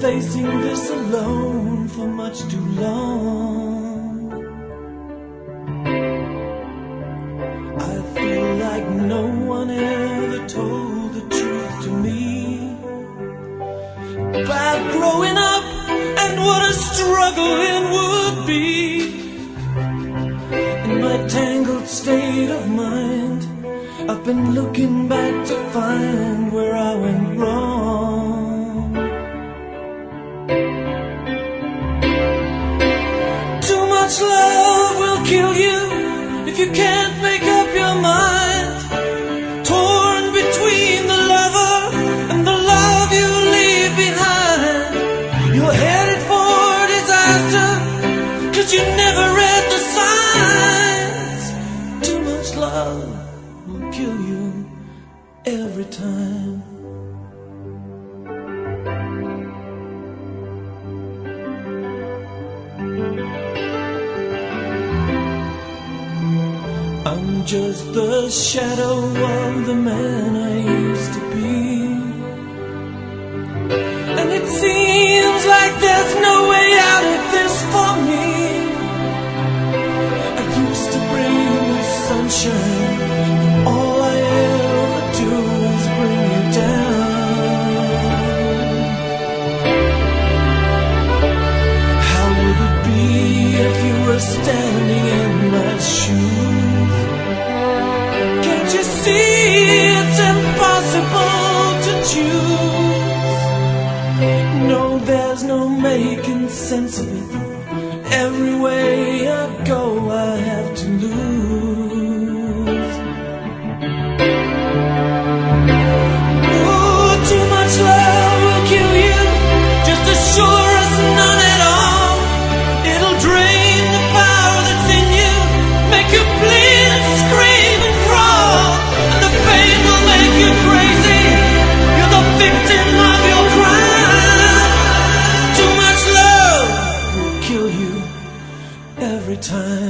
facing this alone for much too long. I feel like no one ever told the truth to me about growing up and what a struggle it would be. In my tangled state of mind, I've been looking back to find where I went wrong. Too much love will kill you if you can't make up your mind. Torn between the lover and the love you leave behind. You're headed for disaster, 'cause you never read the signs. Too much love will kill you every time. I'm just the shadow of the man I used to be, and it seems like there's no way out of this for me. I used to bring you sunshine, all I ever do is bring you down. How would it be if you were standing in my shoes? Can't you see it's impossible to choose? No, there's no making sense of it. Every way I go, I have to lose. Oh, too much love will kill you, just as sure as none at all. It'll drain the power that's in you, make you bleed and scream and crawl, and the pain will make you crazy. You're the victim of your crime. Too much love will kill you every time.